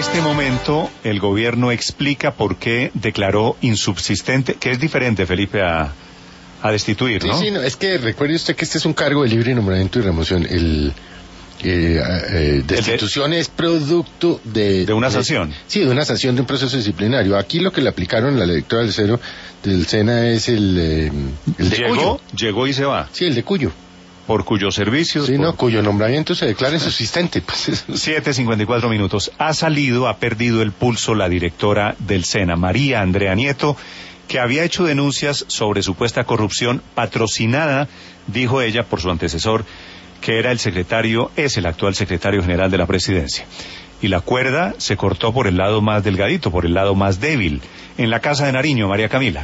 este momento el gobierno explica por qué declaró insubsistente, que es diferente, Felipe, a destituir, ¿no? Sí, no, es que recuerde usted que este es un cargo de libre nombramiento y remoción. Destitución es producto de una sanción. Sí, de una sanción de un proceso disciplinario. Aquí lo que le aplicaron a la directora del SENA es el de Cuyo. Llegó y se va. Sí, el de Cuyo. Por cuyos servicios. Sí, no, cuyo nombramiento se declara insubsistente. Pues. 7:54 minutos. Ha perdido el pulso la directora del SENA, María Andrea Nieto, que había hecho denuncias sobre supuesta corrupción patrocinada, dijo ella, por su antecesor, que es el actual secretario general de la presidencia. Y la cuerda se cortó por el lado más delgadito, por el lado más débil. En la Casa de Nariño, María Camila.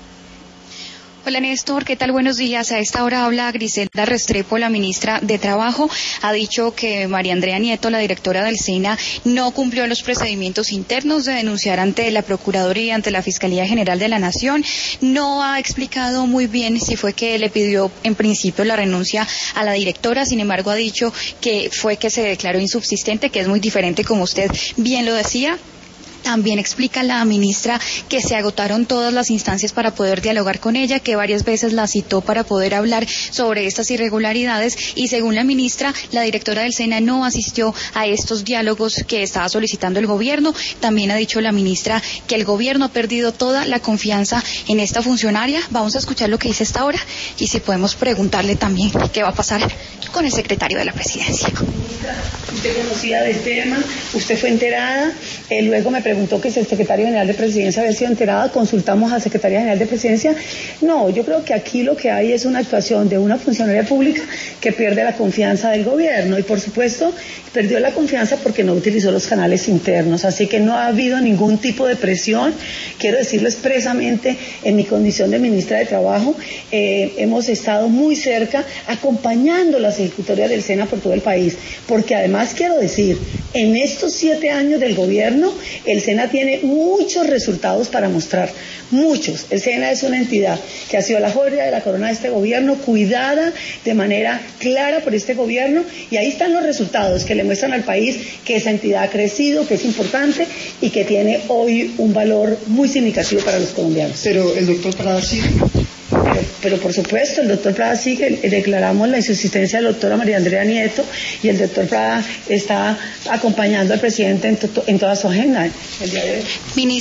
Hola Néstor, ¿qué tal? Buenos días. A esta hora habla Griselda Restrepo, la ministra de Trabajo. Ha dicho que María Andrea Nieto, la directora del SENA, no cumplió los procedimientos internos de denunciar ante la Procuraduría, ante la Fiscalía General de la Nación. No ha explicado muy bien si fue que le pidió en principio la renuncia a la directora. Sin embargo, ha dicho que fue que se declaró insubsistente, que es muy diferente, como usted bien lo decía. También explica la ministra que se agotaron todas las instancias para poder dialogar con ella, que varias veces la citó para poder hablar sobre estas irregularidades y según la ministra, la directora del SENA no asistió a estos diálogos que estaba solicitando el gobierno. También ha dicho la ministra que el gobierno ha perdido toda la confianza en esta funcionaria. Vamos a escuchar lo que dice esta hora y si podemos preguntarle también qué va a pasar con el secretario de la presidencia. Usted conocía del tema, usted fue enterada, luego me preguntó que si el secretario general de presidencia había sido enterado, consultamos al secretario general de presidencia. No, yo creo que aquí lo que hay es una actuación de una funcionaria pública que pierde la confianza del gobierno y por supuesto perdió la confianza porque no utilizó los canales internos, así que no ha habido ningún tipo de presión. Quiero decirlo expresamente en mi condición de ministra de Trabajo, hemos estado muy cerca acompañando las ejecutorias del SENA por todo el país, porque además quiero decir, en estos 7 años del gobierno, el SENA tiene muchos resultados para mostrar, muchos. El SENA es una entidad que ha sido la joya de la corona de este gobierno, cuidada de manera clara por este gobierno, y ahí están los resultados que le muestran al país que esa entidad ha crecido, que es importante y que tiene hoy un valor muy significativo para los colombianos. Pero el doctor Prada sigue. Pero por supuesto, el doctor Prada sigue, declaramos la insusistencia de la doctora María Andrea Nieto y el doctor Prada está acompañando al presidente en toda su agenda el día de hoy.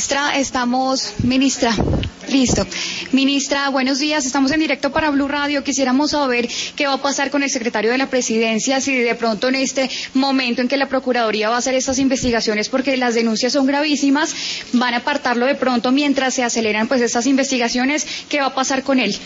Ministra, buenos días, estamos en directo para Blue Radio. Quisiéramos saber qué va a pasar con el secretario de la presidencia, si de pronto en este momento en que la Procuraduría va a hacer estas investigaciones, porque las denuncias son gravísimas, van a apartarlo de pronto mientras se aceleran pues estas investigaciones. ¿Qué va a pasar con él?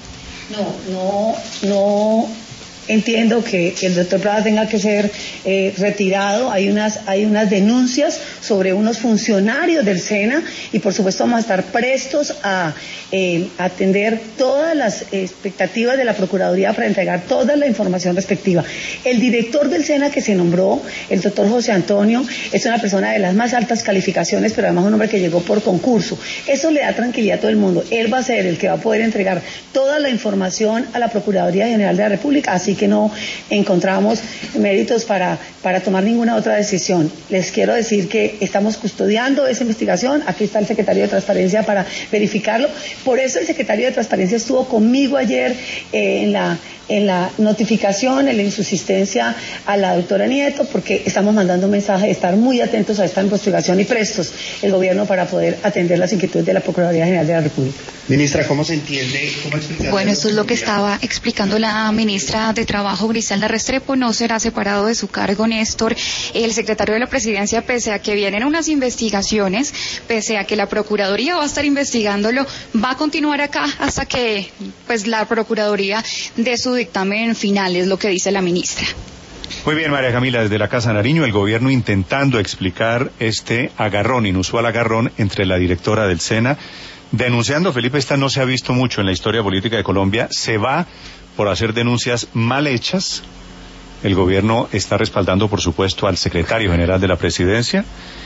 No entiendo que el doctor Prada tenga que ser retirado. Hay unas denuncias sobre unos funcionarios del SENA y por supuesto vamos a estar prestos a atender todas las expectativas de la Procuraduría para entregar toda la información respectiva. El director del SENA que se nombró, el doctor José Antonio, es una persona de las más altas calificaciones, pero además un hombre que llegó por concurso. Eso le da tranquilidad a todo el mundo. Él va a ser el que va a poder entregar toda la información a la Procuraduría General de la República, así que no encontramos méritos para tomar ninguna otra decisión. Les quiero decir que estamos custodiando esa investigación. Aquí está el secretario de Transparencia para verificarlo. Por eso el secretario de Transparencia estuvo conmigo ayer en la notificación, en la insusistencia a la doctora Nieto, porque estamos mandando un mensaje de estar muy atentos a esta investigación y prestos el gobierno para poder atender las inquietudes de la Procuraduría General de la República. Ministra, ¿cómo se entiende? ¿Cómo explicar? Bueno, esto es lo que estaba explicando la ministra de Trabajo, Griselda Restrepo. No será separado de su cargo, Néstor. El secretario de la Presidencia, pese a que vienen unas investigaciones, pese a que la Procuraduría va a estar investigándolo, va a continuar acá hasta que pues la Procuraduría dé su dictamen final, es lo que dice la ministra. Muy bien, María Camila, desde la Casa de Nariño, el gobierno intentando explicar este inusual agarrón entre la directora del SENA, denunciando, Felipe, esta no se ha visto mucho en la historia política de Colombia, se va por hacer denuncias mal hechas. El gobierno está respaldando, por supuesto, al secretario general de la presidencia,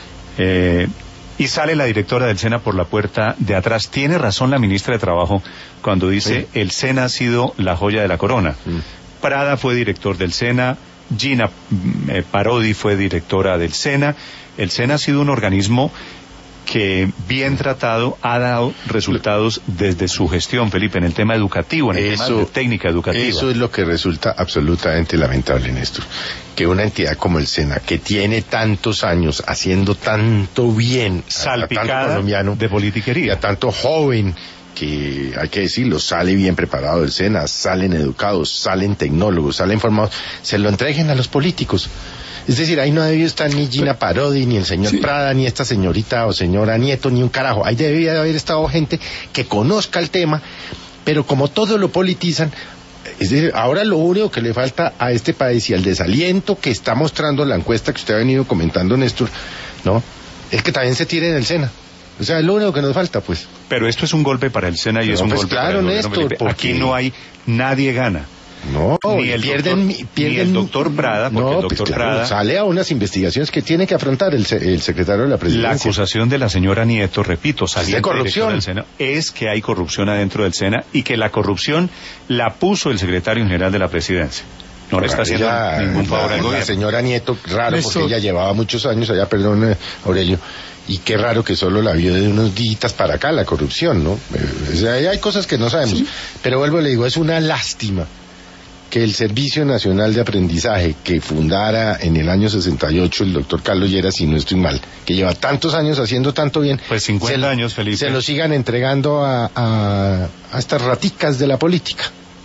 y sale la directora del SENA por la puerta de atrás. Tiene razón la ministra de Trabajo cuando dice el SENA ha sido la joya de la corona. Prada fue director del SENA, Gina Parodi fue directora del SENA. El SENA ha sido un organismo que, bien tratado, ha dado resultados desde su gestión, Felipe, en el tema educativo, en el tema de técnica educativa. Eso es lo que resulta absolutamente lamentable, Néstor. Que una entidad como el SENA, que tiene tantos años haciendo tanto bien salpicada a tanto colombiano de politiquería, y a tanto joven, que hay que decirlo, sale bien preparado del SENA, salen educados, salen tecnólogos, salen formados, se lo entreguen a los políticos. Es decir, ahí no debió estar ni Gina Parodi, ni el señor Prada, ni esta señorita o señora Nieto, ni un carajo. Ahí debía haber estado gente que conozca el tema, pero como todo lo politizan, es decir, ahora lo único que le falta a este país y al desaliento que está mostrando la encuesta que usted ha venido comentando, Néstor, ¿no?, es que también se tire en el SENA. O sea, es lo único que nos falta, pues. Pero esto es un golpe para el SENA y es un golpe claro, para el Néstor, gobierno, Felipe. Aquí no hay, nadie gana. No, ni el doctor Prada, porque el doctor Prada sale a unas investigaciones que tiene que afrontar el secretario de la Presidencia. La acusación de la señora Nieto, repito, saliente de corrupción del SENA, es que hay corrupción adentro del SENA y que la corrupción la puso el secretario general de la Presidencia. No le está haciendo ningún favor al gobierno. La señora Nieto, raro, porque ella llevaba muchos años allá, perdón, Aurelio, y qué raro que solo la vio de unos días para acá, la corrupción, ¿no? O sea, hay cosas que no sabemos, ¿sí? Pero vuelvo y le digo, es una lástima que el Servicio Nacional de Aprendizaje, que fundara en el año 68 el doctor Carlos Lleras, si no estoy mal, que lleva tantos años haciendo tanto bien, pues 50 años, Felipe, se lo sigan entregando a estas raticas de la política.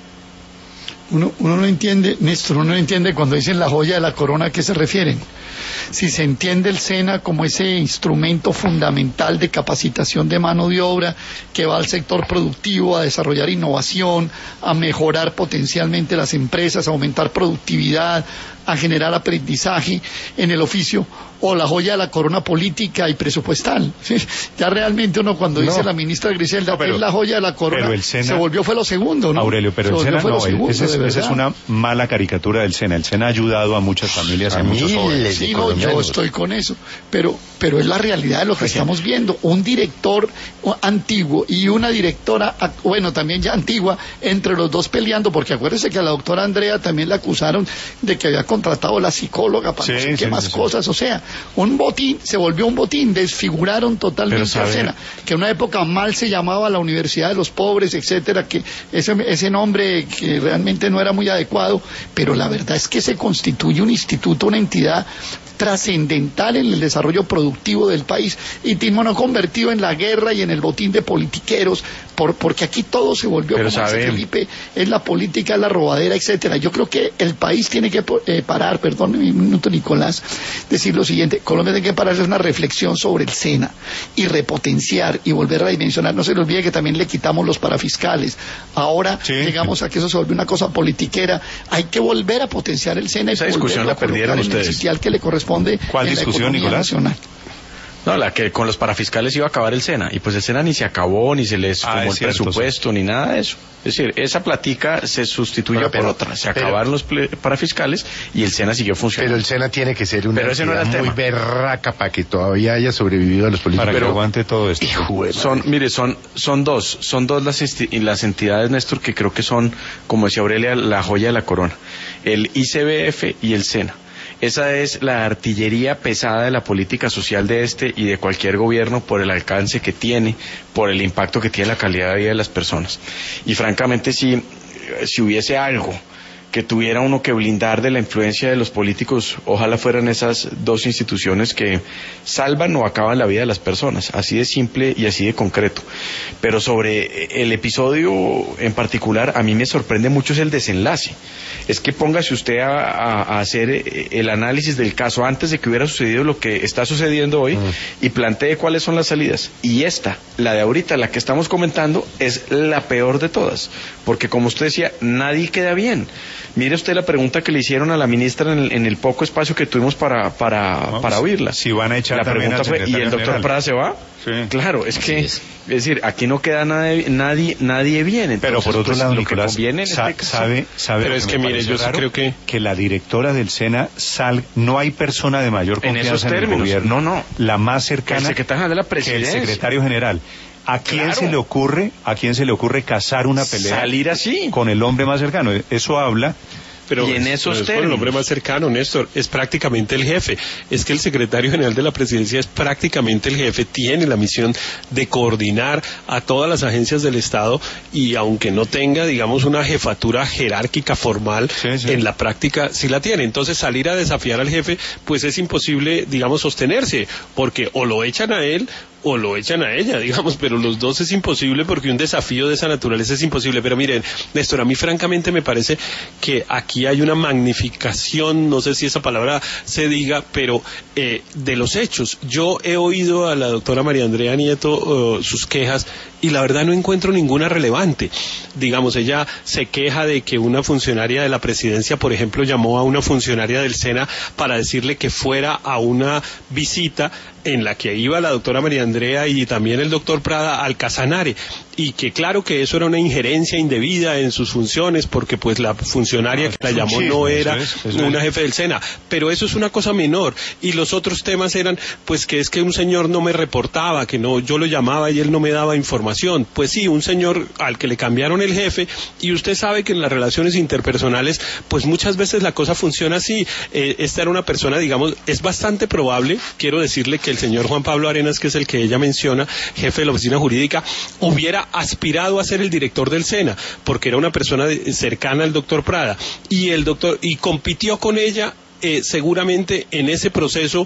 Uno no entiende, Néstor, uno no entiende cuando dicen la joya de la corona a qué se refieren. Si se entiende el SENA como ese instrumento fundamental de capacitación de mano de obra que va al sector productivo a desarrollar innovación, a mejorar potencialmente las empresas, a aumentar productividad, a generar aprendizaje en el oficio, o la joya de la corona política y presupuestal. Ya realmente uno cuando dice la ministra Griselda es la joya de la corona, pero el SENA, se volvió fue lo segundo, ¿no? Aurelio, pero el SENA no, esa es una mala caricatura del SENA. El SENA ha ayudado a muchas familias, a muchos jóvenes. Sí, no, yo estoy con eso, pero es la realidad de lo que estamos viendo. Un director antiguo y una directora, bueno, también ya antigua, entre los dos peleando, porque acuérdese que a la doctora Andrea también la acusaron de que había contratado a la psicóloga para no sé qué más cosas, o sea, un botín, se volvió un botín, desfiguraron totalmente a SENA, que en una época mal se llamaba la Universidad de los Pobres, etcétera, que ese nombre que realmente no era muy adecuado, pero la verdad es que se constituye un instituto, una entidad trascendental en el desarrollo productivo del país, y no convertido en la guerra y en el botín de politiqueros, porque aquí todo se volvió, como dice Felipe, es la política, la robadera, etcétera. Yo creo que el país tiene que parar, perdón un minuto, Nicolás, decir lo siguiente: Colombia tiene que parar, es una reflexión sobre el SENA y repotenciar y volver a dimensionar. No se le olvide que también le quitamos los parafiscales, ahora llegamos a que eso se volvió una cosa politiquera. Hay que volver a potenciar el SENA y esa discusión la perdieron ustedes, el sitial que le corresponde. ¿Cuál discusión, Nicolás? Nacional. No, la que con los parafiscales iba a acabar el SENA, y pues el SENA ni se acabó, ni se les fumó el presupuesto, ni nada de eso. Es decir, esa platica se sustituyó por otra, se acabaron los parafiscales y el SENA siguió funcionando. Pero el SENA tiene que ser una entidad muy berraca para que todavía haya sobrevivido a los políticos. Para que aguante todo esto. Son dos las entidades, Néstor, que creo que son, como decía Aurelia, la joya de la corona. El ICBF y el SENA. Esa es la artillería pesada de la política social de este y de cualquier gobierno, por el alcance que tiene, por el impacto que tiene en la calidad de vida de las personas. Y francamente, si hubiese algo que tuviera uno que blindar de la influencia de los políticos, ojalá fueran esas dos instituciones que salvan o acaban la vida de las personas, así de simple y así de concreto. Pero sobre el episodio en particular, a mí me sorprende mucho es el desenlace. Es que póngase usted a hacer el análisis del caso antes de que hubiera sucedido lo que está sucediendo hoy y plantee cuáles son las salidas. Y esta, la de ahorita, la que estamos comentando, es la peor de todas, porque como usted decía, nadie queda bien. Mire usted la pregunta que le hicieron a la ministra en el poco espacio que tuvimos para oírla. Si van a echar la pregunta fue, ¿y el doctor Prada se va? Sí. Claro, es que es decir, aquí no queda nadie bien. Entonces, pero por otro lado, Nicolás, sabe, pero es que mire, yo sí creo que la directora del SENA no hay persona de mayor confianza en el gobierno, no, la más cercana, el secretario de la Presidencia, que el secretario general. ¿A quién se le ocurre cazar una pelea? Salir así con el hombre más cercano. Eso habla Pero y en esos términos. El hombre más cercano, Néstor, es prácticamente el jefe. Es que el secretario general de la presidencia es prácticamente el jefe, tiene la misión de coordinar a todas las agencias del Estado y aunque no tenga, digamos, una jefatura jerárquica formal, en la práctica sí la tiene. Entonces salir a desafiar al jefe, pues es imposible, digamos, sostenerse, porque o lo echan a él o lo echan a ella, digamos, pero los dos es imposible porque un desafío de esa naturaleza es imposible. Pero miren, Néstor, a mí francamente me parece que aquí hay una magnificación, no sé si esa palabra se diga, pero de los hechos. Yo he oído a la doctora María Andrea Nieto sus quejas y la verdad no encuentro ninguna relevante. Digamos, ella se queja de que una funcionaria de la presidencia, por ejemplo, llamó a una funcionaria del SENA para decirle que fuera a una visita en la que iba la doctora María Andrea y también el doctor Prada al Casanare, y que claro que eso era una injerencia indebida en sus funciones porque pues la funcionaria que la llamó no era una jefe del SENA, pero eso es una cosa menor, y los otros temas eran pues que es que un señor no me reportaba, que no, yo lo llamaba y él no me daba información. Pues sí, un señor al que le cambiaron el jefe, y usted sabe que en las relaciones interpersonales pues muchas veces la cosa funciona así. Esta era una persona, digamos, es bastante probable, quiero decirle, que el señor Juan Pablo Arenas, que es el que ella menciona, jefe de la oficina jurídica, hubiera aspirado a ser el director del SENA, porque era una persona cercana al doctor Prada, y compitió con ella seguramente en ese proceso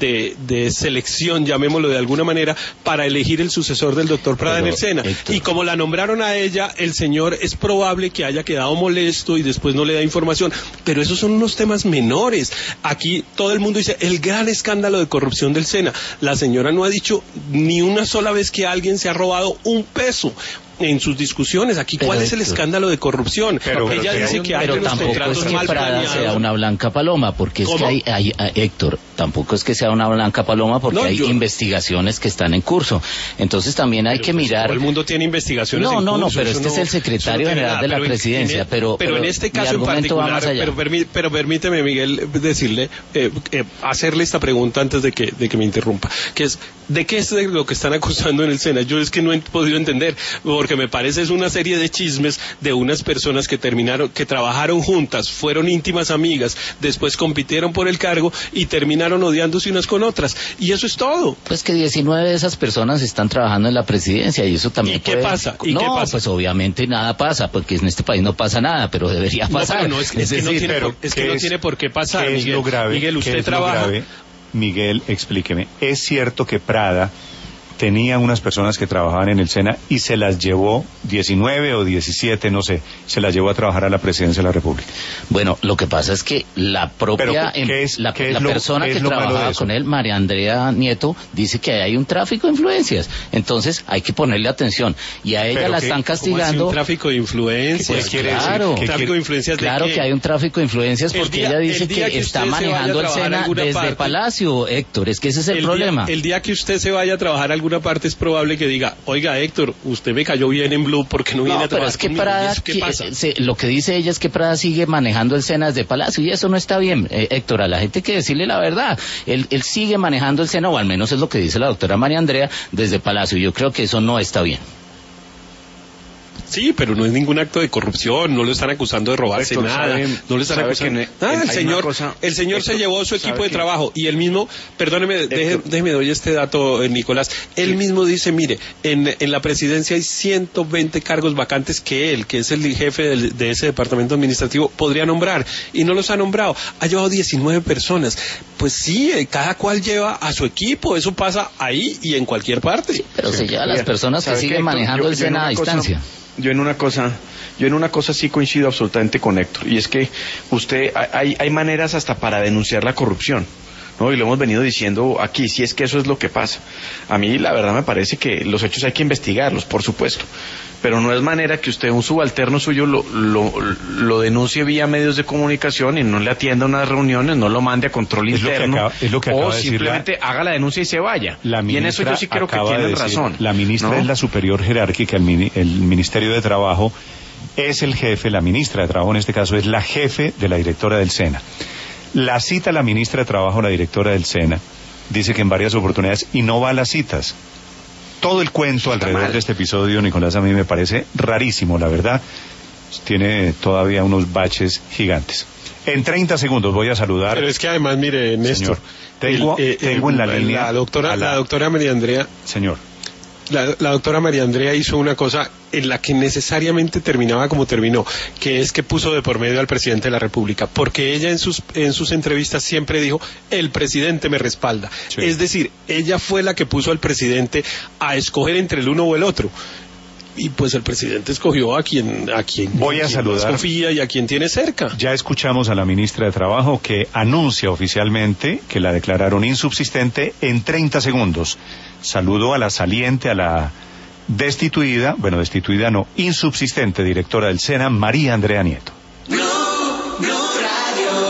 de selección, llamémoslo de alguna manera, para elegir el sucesor del doctor Prada en el SENA. Y como la nombraron a ella, el señor es probable que haya quedado molesto y después no le da información, pero esos son unos temas menores. Aquí todo el mundo dice, el gran escándalo de corrupción del SENA. La señora no ha dicho ni una sola vez que alguien se ha robado un peso en sus discusiones. Aquí, ¿cuál es el escándalo de corrupción? Ella dice que hay unos contratos mal planeados. Pero tampoco es que Prada sea una blanca paloma, porque es que hay Héctor, tampoco es que sea una blanca paloma, porque hay investigaciones que están en curso. Entonces también hay que mirar... Todo el mundo tiene investigaciones en curso. No, pero este es el secretario general de la presidencia. Pero en este caso en particular, pero permíteme, Miguel, decirle, hacerle esta pregunta antes de que me interrumpa, que es, ¿de qué es de lo que están acusando en el SENA? Yo es que no he podido entender, porque me parece es una serie de chismes de unas personas que trabajaron juntas, fueron íntimas amigas, después compitieron por el cargo y terminaron odiándose unas con otras, y eso es todo. Pues que 19 de esas personas están trabajando en la presidencia y eso también ¿Qué pasa? ¿Qué pasa? Pues obviamente nada pasa, porque en este país no pasa nada, pero debería pasar. No, es que no tiene por qué pasar, ¿qué es Miguel. Lo grave? Miguel, usted trabaja... Miguel, explíqueme. ¿Es cierto que Prada tenía unas personas que trabajaban en el SENA y se las llevó, 19 o 17, no sé, se las llevó a trabajar a la presidencia de la República? Bueno, lo que pasa es que la propia la persona que trabajaba con él, María Andrea Nieto, dice que hay un tráfico de influencias. Entonces hay que ponerle atención. Y a ella la están castigando. ¿Cómo así un tráfico de influencias? Pues claro, ¿tráfico de influencias de claro qué? que hay un tráfico de influencias porque ella dice que está manejando el SENA desde Palacio, Héctor. Es que ese es el problema. El día que usted se vaya a trabajar a alguna parte es probable que diga, oiga, Héctor, usted me cayó bien en Blue porque no viene a trabajar conmigo. Prada, ¿Qué pasa? Lo que dice ella es que Prada sigue manejando el SENA desde Palacio y eso no está bien, Héctor. A la gente hay que decirle la verdad. Él sigue manejando el SENA, o al menos es lo que dice la doctora María Andrea, desde Palacio. Yo creo que eso no está bien. Sí, pero no es ningún acto de corrupción, no lo están acusando de robarse nada, no le están acusando. El señor se llevó su equipo de trabajo y él mismo, perdóneme, déjeme doy este dato, Nicolás, él mismo dice, mire, en la presidencia hay 120 cargos vacantes que él, que es el jefe de ese departamento administrativo, podría nombrar y no los ha nombrado, ha llevado 19 personas. Pues sí, cada cual lleva a su equipo, eso pasa ahí y en cualquier parte. Sí, pero se lleva a las personas que siguen manejando el SENA a distancia. Yo en una cosa sí coincido absolutamente con Héctor, y es que hay maneras hasta para denunciar la corrupción, ¿no? Y lo hemos venido diciendo aquí, si es que eso es lo que pasa. A mí la verdad me parece que los hechos hay que investigarlos, por supuesto, pero no es manera que usted, un subalterno suyo, lo denuncie vía medios de comunicación y no le atienda unas reuniones, no lo mande a control interno, o simplemente haga la denuncia y se vaya. Y en eso yo sí creo que tienen razón. La ministra, ¿no?, es la superior jerárquica, el Ministerio de Trabajo es el jefe, la ministra de Trabajo en este caso es la jefe de la directora del SENA. La cita la ministra de Trabajo, la directora del SENA, dice que en varias oportunidades, y no va a las citas. Todo el cuento alrededor de este episodio, Nicolás, a mí me parece rarísimo, la verdad. tiene todavía unos baches gigantes. En 30 segundos voy a saludar. Pero es que además, mire, Néstor, tengo en la línea la doctora María Andrea. Señor. La doctora María Andrea hizo una cosa en la que necesariamente terminaba como terminó, que es que puso de por medio al presidente de la República, porque ella en sus entrevistas siempre dijo, el presidente me respalda. Sí. Es decir, ella fue la que puso al presidente a escoger entre el uno o el otro. Y pues el presidente escogió a quien voy a saludar, confía y a quien tiene cerca. Ya escuchamos a la ministra de Trabajo que anuncia oficialmente que la declararon insubsistente en 30 segundos. Saludo a la saliente, a la destituida no, insubsistente directora del SENA, María Andrea Nieto.